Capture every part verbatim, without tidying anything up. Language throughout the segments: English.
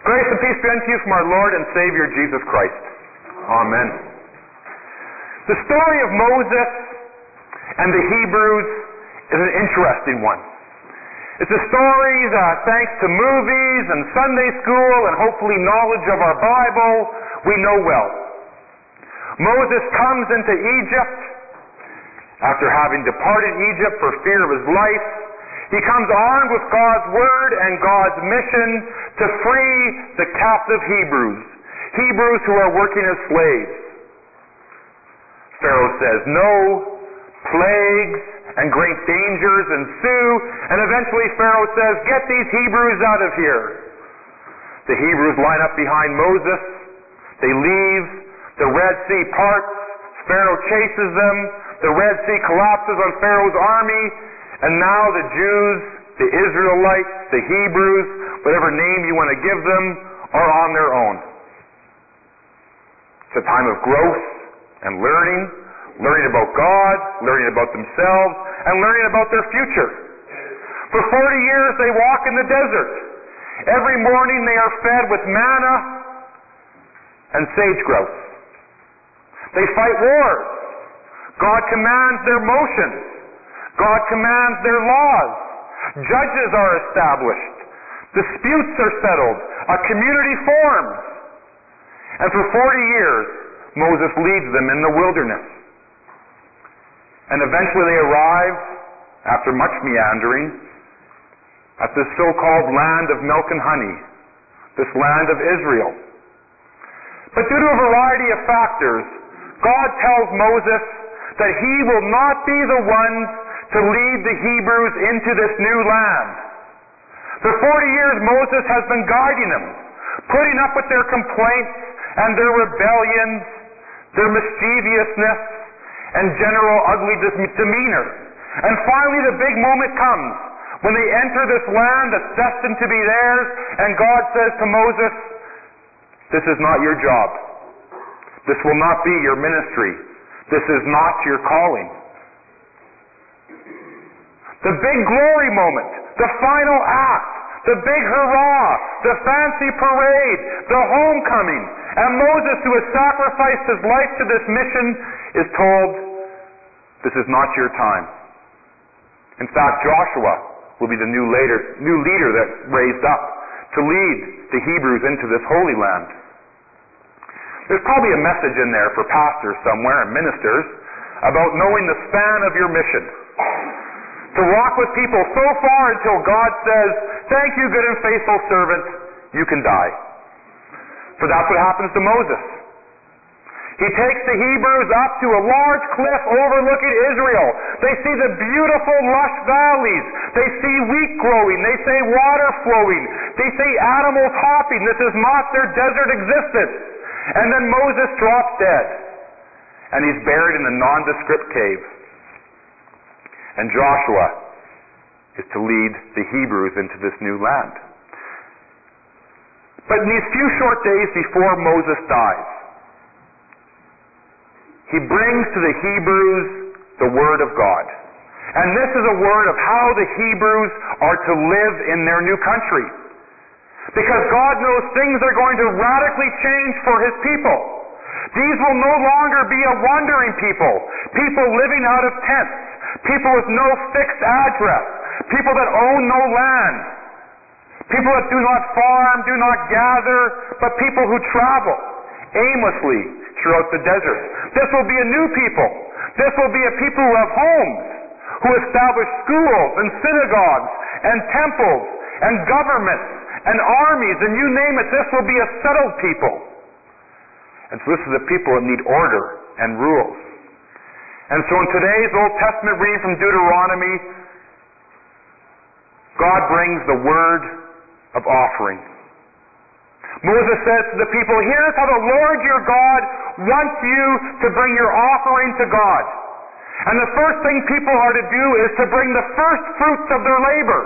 Grace and peace be unto you from our Lord and Savior Jesus Christ. Amen. The story of Moses and the Hebrews is an interesting one. It's a story that, thanks to movies and Sunday school and hopefully knowledge of our Bible, we know well. Moses comes into Egypt after having departed Egypt for fear of his life. He comes armed with God's word and God's mission to free the captive Hebrews, Hebrews who are working as slaves. Pharaoh says no, plagues and great dangers ensue, and eventually Pharaoh says, get these Hebrews out of here. The Hebrews line up behind Moses. They leave. The Red Sea parts. Pharaoh chases them. The Red Sea collapses on Pharaoh's army. And now the Jews, the Israelites, the Hebrews, whatever name you want to give them, are on their own. It's a time of growth and learning, learning about God, learning about themselves, and learning about their future. For forty years they walk in the desert. Every morning they are fed with manna and sage grouse. They fight wars. God commands their motions. God commands their laws. Judges are established. Disputes are settled. A community forms. And for forty years, Moses leads them in the wilderness. And eventually they arrive, after much meandering, at this so-called land of milk and honey, this land of Israel. But due to a variety of factors, God tells Moses that he will not be the one to lead the Hebrews into this new land. For forty years, Moses has been guiding them, putting up with their complaints and their rebellions, their mischievousness, and general ugly demeanor. And finally the big moment comes when they enter this land that's destined to be theirs, and God says to Moses, this is not your job. This will not be your ministry. This is not your calling. The big glory moment, the final act, the big hurrah, the fancy parade, the homecoming, and Moses, who has sacrificed his life to this mission, is told, this is not your time. In fact, Joshua will be the new leader, new leader that's raised up to lead the Hebrews into this holy land. There's probably a message in there for pastors somewhere and ministers about knowing the span of your mission. To walk with people so far until God says, thank you, good and faithful servant, you can die. For that's what happens to Moses. He takes the Hebrews up to a large cliff overlooking Israel. They see the beautiful lush valleys. They see wheat growing. They see water flowing. They see animals hopping. This is not their desert existence. And then Moses drops dead. And he's buried in a nondescript cave. And Joshua is to lead the Hebrews into this new land. But in these few short days before Moses dies, he brings to the Hebrews the Word of God. And this is a word of how the Hebrews are to live in their new country. Because God knows things are going to radically change for His people. These will no longer be a wandering people, people living out of tents, people with no fixed address, people that own no land, people that do not farm, do not gather, but people who travel aimlessly throughout the desert. This will be a new people. This will be a people who have homes, who establish schools and synagogues and temples and governments and armies, and you name it, this will be a settled people. And so this is a people that need order and rules. And so in today's Old Testament reading from Deuteronomy, God brings the word of offering. Moses says to the people, here's how the Lord your God wants you to bring your offering to God. And the first thing people are to do is to bring the first fruits of their labor.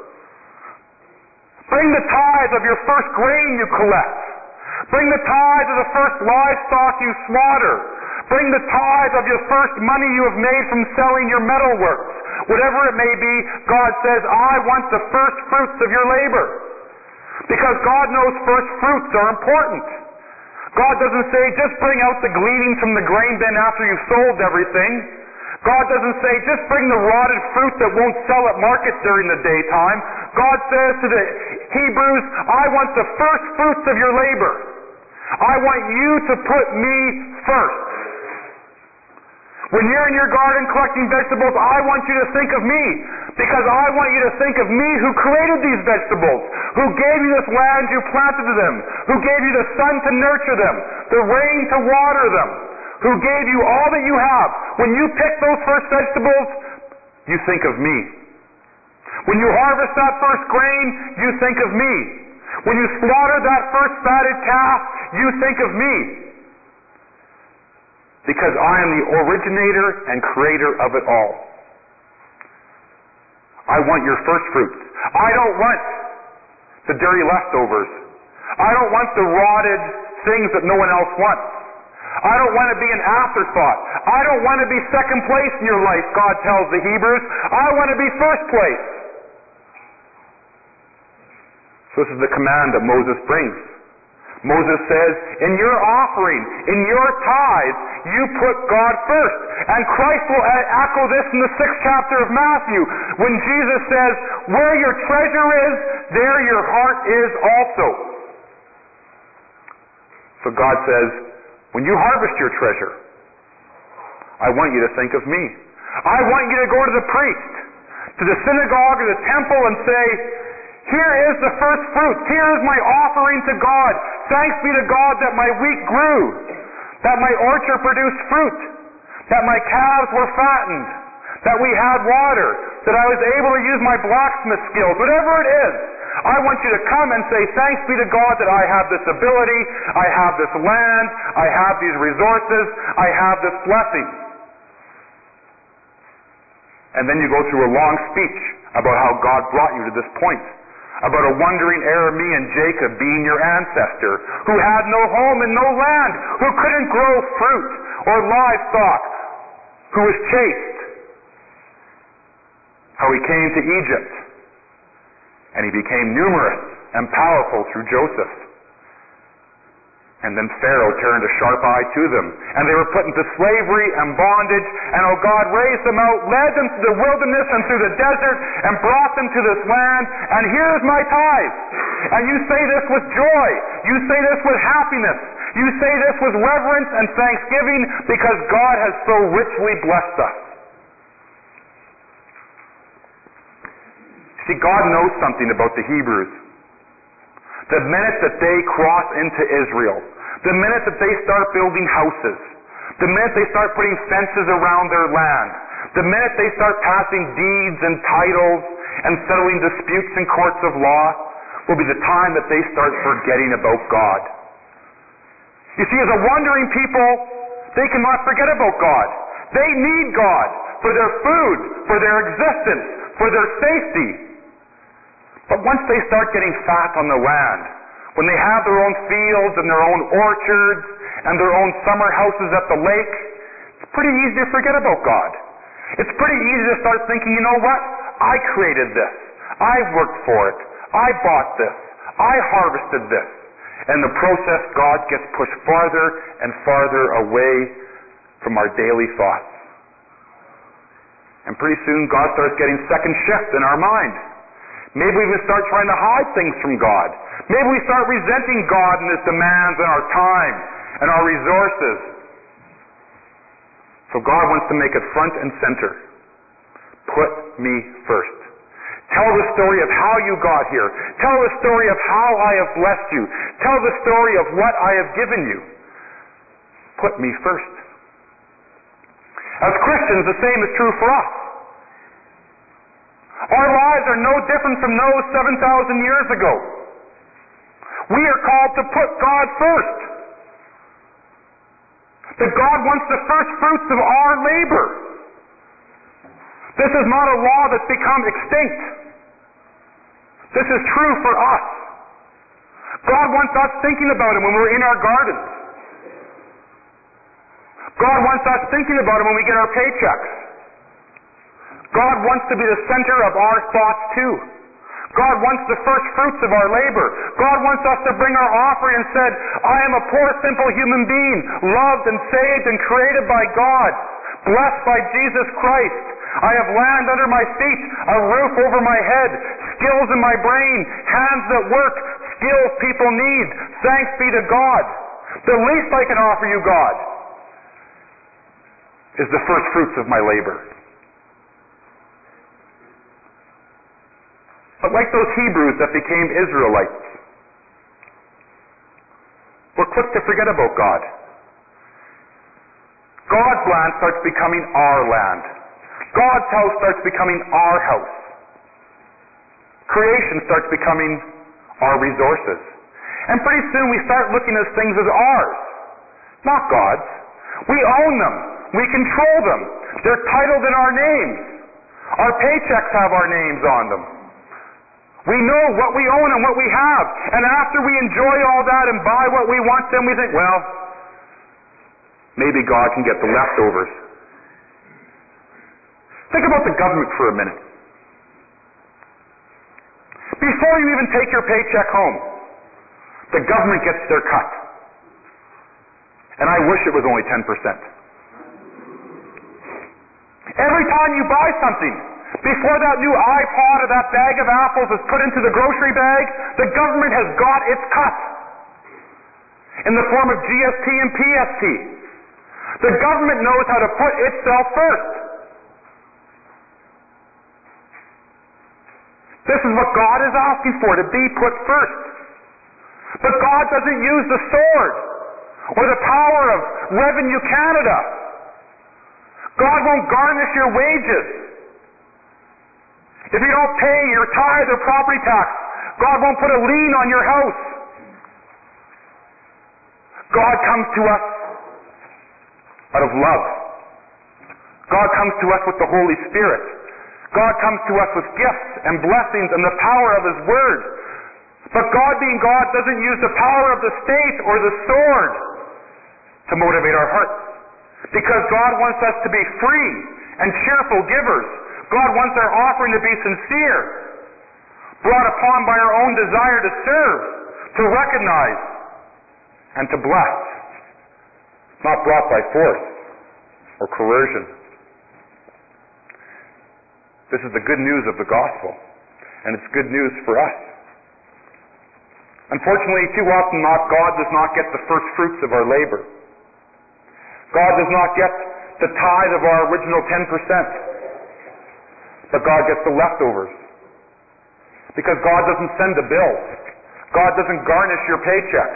Bring the tithe of your first grain you collect. Bring the tithe of the first livestock you slaughter. Bring the tithe of your first money you have made from selling your metalworks. Whatever it may be, God says, I want the first fruits of your labor. Because God knows first fruits are important. God doesn't say, just bring out the gleanings from the grain bin after you've sold everything. God doesn't say, just bring the rotted fruit that won't sell at market during the daytime. God says to the Hebrews, I want the first fruits of your labor. I want you to put me first. When you're in your garden collecting vegetables, I want you to think of me. Because I want you to think of me who created these vegetables, who gave you this land you planted them, who gave you the sun to nurture them, the rain to water them, who gave you all that you have. When you pick those first vegetables, you think of me. When you harvest that first grain, you think of me. When you slaughter that first fatted calf, you think of me. Because I am the originator and creator of it all. I want your first fruits. I don't want the dirty leftovers. I don't want the rotted things that no one else wants. I don't want to be an afterthought. I don't want to be second place in your life, God tells the Hebrews. I want to be first place. So this is the command that Moses brings. Moses says, in your offering, in your tithe, you put God first. And Christ will echo this in the sixth chapter of Matthew, when Jesus says, where your treasure is, there your heart is also. So God says, when you harvest your treasure, I want you to think of me. I want you to go to the priest, to the synagogue or the temple and say, here is the first fruit. Here is my offering to God. Thanks be to God that my wheat grew, that my orchard produced fruit, that my calves were fattened, that we had water, that I was able to use my blacksmith skills, whatever it is. I want you to come and say, thanks be to God that I have this ability, I have this land, I have these resources, I have this blessing. And then you go through a long speech about how God brought you to this point, about a wandering Aramean Jacob being your ancestor, who had no home and no land, who couldn't grow fruit or livestock, who was chased, how he came to Egypt, and he became numerous and powerful through Joseph. And then Pharaoh turned a sharp eye to them, and they were put into slavery and bondage, and oh God raised them out, led them to the wilderness and through the desert, and brought them to this land, and here's my tithe. And you say this with joy, you say this with happiness, you say this with reverence and thanksgiving, because God has so richly blessed us. See, God knows something about the Hebrews. The minute that they cross into Israel, the minute that they start building houses, the minute they start putting fences around their land, the minute they start passing deeds and titles and settling disputes in courts of law, will be the time that they start forgetting about God. You see, as a wandering people, they cannot forget about God. They need God for their food, for their existence, for their safety. But once they start getting fat on the land, when they have their own fields and their own orchards and their own summer houses at the lake, it's pretty easy to forget about God. It's pretty easy to start thinking, you know what? I created this. I worked for it. I bought this. I harvested this. And in the process, God gets pushed farther and farther away from our daily thoughts. And pretty soon, God starts getting second shift in our mind. Maybe we even start trying to hide things from God. Maybe we start resenting God and His demands on our time and our resources. So God wants to make it front and center. Put me first. Tell the story of how you got here. Tell the story of how I have blessed you. Tell the story of what I have given you. Put me first. As Christians, the same is true for us. Our lives are no different from those seven thousand years ago. We are called to put God first. That God wants the first fruits of our labor. This is not a law that's become extinct. This is true for us. God wants us thinking about Him when we're in our gardens. God wants us thinking about Him when we get our paychecks. God wants to be the center of our thoughts too. God wants the first fruits of our labor. God wants us to bring our offering and said, I am a poor, simple human being, loved and saved and created by God, blessed by Jesus Christ. I have land under my feet, a roof over my head, skills in my brain, hands that work, skills people need. Thanks be to God. The least I can offer you, God, is the first fruits of my labor. But like those Hebrews that became Israelites, we're quick to forget about God. God's land starts becoming our land. God's house starts becoming our house. Creation starts becoming our resources. And pretty soon we start looking at things as ours, not God's. We own them. We control them. They're titled in our names. Our paychecks have our names on them. We know what we own and what we have. And after we enjoy all that and buy what we want, then we think, well, maybe God can get the leftovers. Think about the government for a minute. Before you even take your paycheck home, the government gets their cut. And I wish it was only ten percent. Every time you buy something, before that new iPod or that bag of apples is put into the grocery bag, the government has got its cut in the form of G S T and P S T. The government knows how to put itself first. This is what God is asking for, to be put first. But God doesn't use the sword or the power of Revenue Canada. God won't garnish your wages. If you don't pay your tithe or property tax, God won't put a lien on your house. God comes to us out of love. God comes to us with the Holy Spirit. God comes to us with gifts and blessings and the power of His Word. But God being God doesn't use the power of the state or the sword to motivate our hearts. Because God wants us to be free and cheerful givers. God wants our offering to be sincere, brought upon by our own desire to serve, to recognize, and to bless, not brought by force or coercion. This is the good news of the gospel, and it's good news for us. Unfortunately, too often not, God does not get the first fruits of our labor. God does not get the tithe of our original ten percent. But God gets the leftovers. Because God doesn't send a bill. God doesn't garnish your paycheck.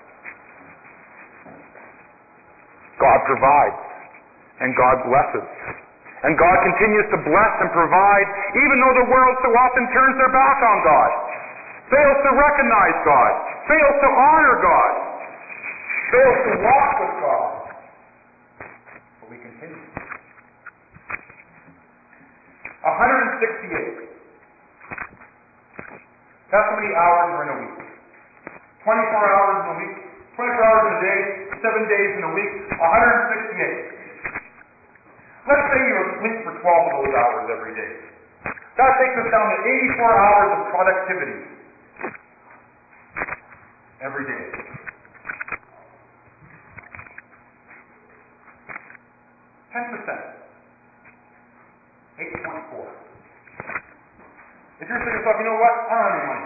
God provides. And God blesses. And God continues to bless and provide, even though the world so often turns their back on God, fails to recognize God, fails to honor God, fails to walk with God. But we continue. one hundred sixty-eight. That's how many hours are in a week. twenty-four hours in a week, twenty-four hours in a day, seven days in a week, one hundred sixty-eight. Let's say you're asleep for twelve of those hours every day. That takes us down to eighty-four hours of productivity every day. ten percent. eight point four. If you're saying to yourself, you know what? I don't have any money.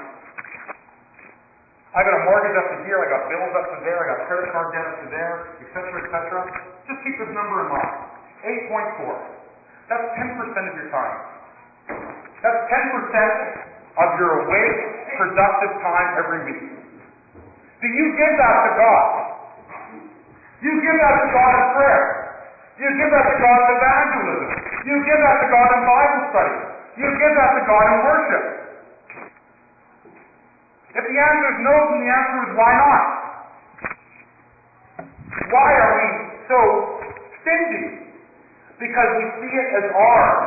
I got a mortgage up to here, I got bills up to there, I got credit card debt up to there, et cetera, et cetera. Just keep this number in mind. eight point four. That's ten percent of your time. That's ten percent of your awake, productive time every week. Do you give that to God? You give that to God in prayer. You give that to God in evangelism. You give that to God in Bible study. You give that to God in worship. If the answer is no, then the answer is why not? Why are we so stingy? Because we see it as ours.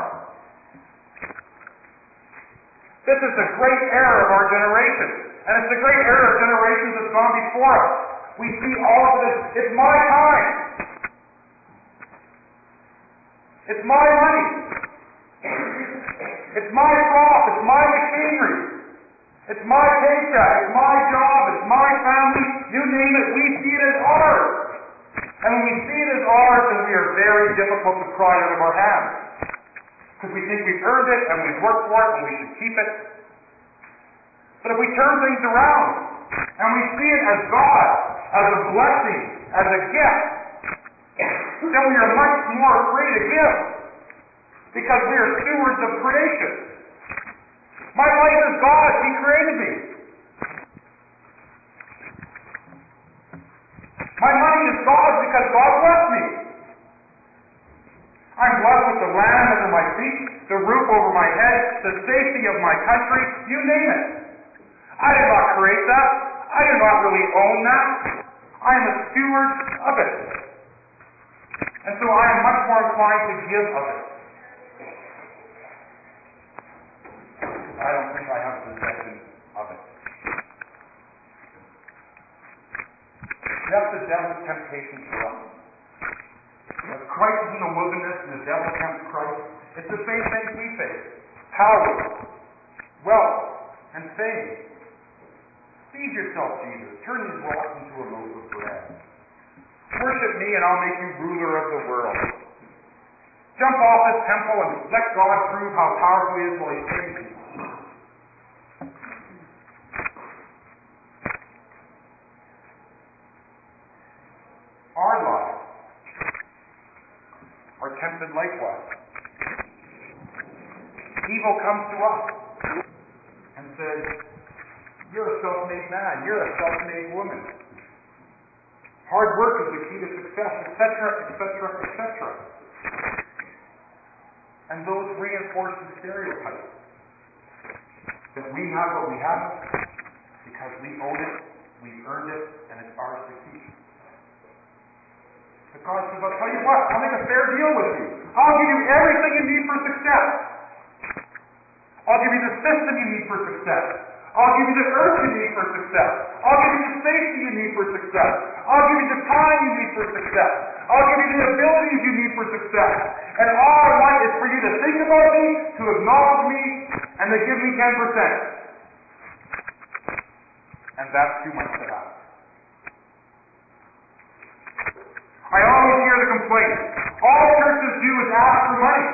This is the great error of our generation. And it's the great error of generations that's gone before us. We see all of this, it's my time. It's my money. It's my crop. It's my machinery. It's my paycheck, it's my job, it's my family, you name it, we see it as ours. And when we see it as ours, then we are very difficult to pry out of our hands. Because we think we've earned it, and we've worked for it, and we should keep it. But if we turn things around, and we see it as God, as a blessing, as a gift, then we are much more free to give. Because we are stewards of creation. My life is God. He created me. My money is God's because God blessed me. I'm blessed with the land under my feet, the roof over my head, the safety of my country, you name it. I did not create that. I do not really own that. I am a steward of it. And so I am much more inclined to give of it. I don't think I have possession of it. That's the devil's temptation for us. As Christ is in the wilderness and the devil tempts Christ, it's the same thing we face. Power, wealth, and fame. Feed yourself, Jesus. Turn these rocks into a loaf of bread. Worship me and I'll make you ruler of the world. Jump off this temple and let God prove how powerful he is while he's saving you. Our lives are tempted likewise. Evil comes to us and says, you're a self-made man, you're a self-made woman. Hard work is the key to success, et cetera, et cetera, et cetera. And those reinforce the stereotype that we have what we have because we own it, we've earned it, and it's ours to keep. But God says, I'll tell you what, I'll make a fair deal with you. I'll give you everything you need for success. I'll give you the system you need for success. I'll give you the earth you need for success. I'll give you the safety you need for success. I'll give you the time you need for success. I'll give you the abilities you need for success. And all I want is for you to think about me, to acknowledge me, and to give me ten percent. And that's too much to have. I always hear the complaint. All churches do is ask for money.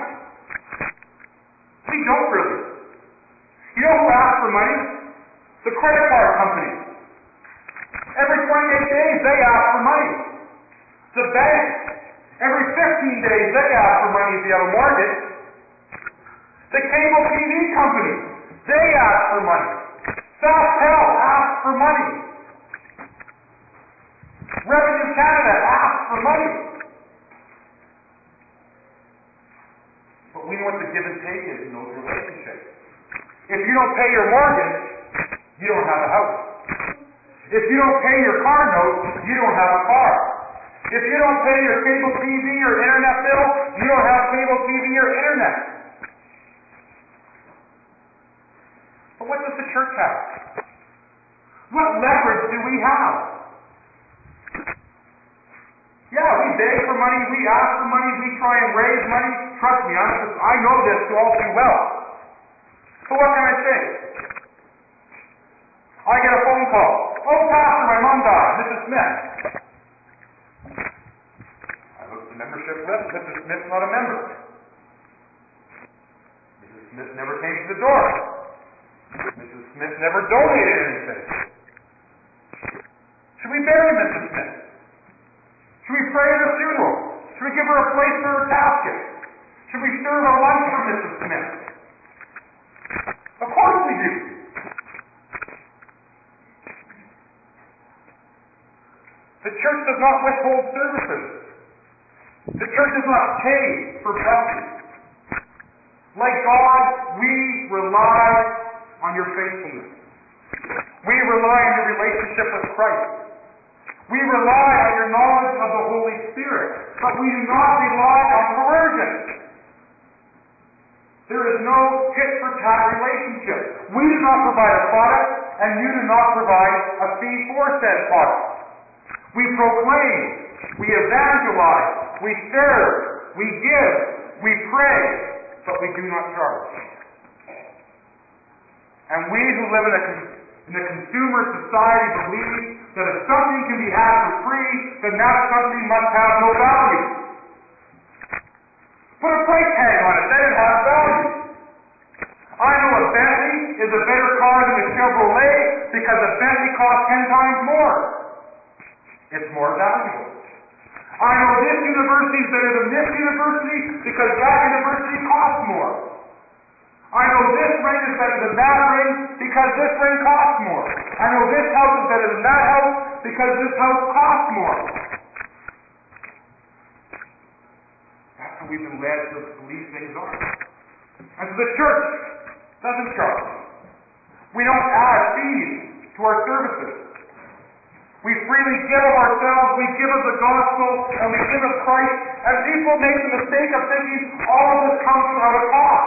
We don't really. You know who asks for money? The credit card companies. Every twenty-eight days they ask for money. The bank. Every fifteen days they ask for money if you have a mortgage. The cable T V companies, they ask for money. SaskTel asks for money. Revenue Canada asks for money. But we know what the give and take is in those relationships. If you don't pay your mortgage, you don't have a house. If you don't pay your car note, you don't have a car. If you don't pay your cable T V or internet bill, you don't have cable T V or internet. But what does the church have? What leverage do we have? Yeah, we beg for money, we ask for money, we try and raise money. Trust me, I'm, I know this all too well. So what can I say? I get a phone call. Oh, Pastor, my mom died. Missus Smith. I look at the membership list. Missus Smith's not a member. Missus Smith never came to the door. Missus Smith never donated anything. Should we bury Missus Smith? Should we pray at her funeral? Should we give her a place for her casket? Should we serve a lunch for Missus Smith? Of course we do. The church does not withhold services. The church does not pay for blessings. Like God, we rely on your faithfulness. We rely on your relationship with Christ. We rely on your knowledge of the Holy Spirit. But we do not rely on coercion. There is no tit-for-tat relationship. We do not provide a product, and you do not provide a fee for said product. We proclaim, we evangelize, we serve, we give, we pray, but we do not charge. And we who live in a, in a consumer society believe that if something can be had for free, then that something must have no value. Put a price tag on it, then it has value. I know a Bentley is a better car than a Chevrolet because a Bentley costs ten times more. It's more valuable. I know this university is better than this university because that university costs more. I know this ring is better than that ring because this ring costs more. I know this house is better than that house because this house costs more. That's how we've been led to believe things are. And so the church doesn't charge. We don't add fees to our services. We freely give of ourselves, we give of the gospel, and we give of Christ, and people make the mistake of thinking all of this comes without a cost.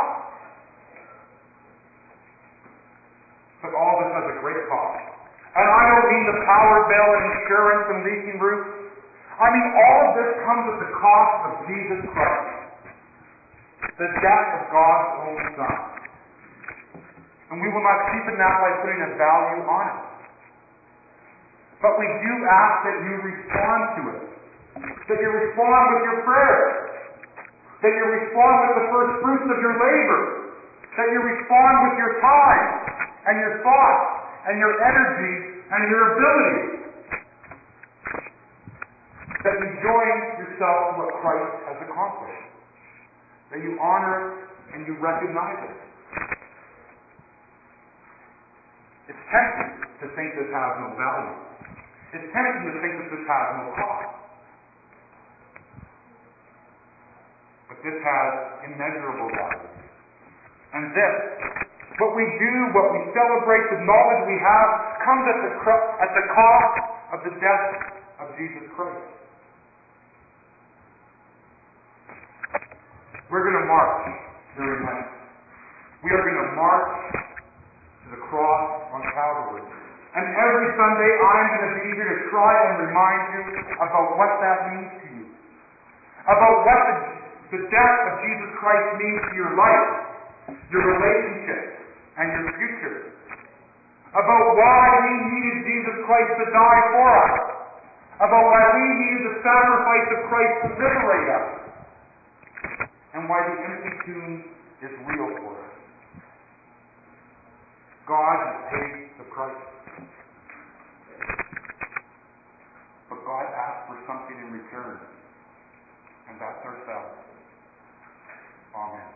But all this has a great cost. And I don't mean the power bill and insurance and leaking roofs. I mean all of this comes at the cost of Jesus Christ. The death of God's own Son. And we will not cheapen that by putting a value on it. But we do ask that you respond to it. That you respond with your prayers. That you respond with the first fruits of your labor. That you respond with your time and your thoughts and your energy and your ability. That you join yourself to what Christ has accomplished. That you honor it and you recognize it. It's tempting to think this has no value. It's tempting to think that this has no cost. But this has immeasurable value. And this, what we do, what we celebrate, the knowledge we have, comes at the, at the cost of the death of Jesus Christ. We're going to march during Lent. We are going to march to the cross on Calvary. And every Sunday I'm going to be here to try and remind you about what that means to you. About what the, the death of Jesus Christ means to your life, your relationships, and your future. About why we needed Jesus Christ to die for us. About why we needed the sacrifice of Christ to liberate us. And why the empty tomb is real for us. God has paid the price. But God asks for something in return. And that's ourselves. Amen.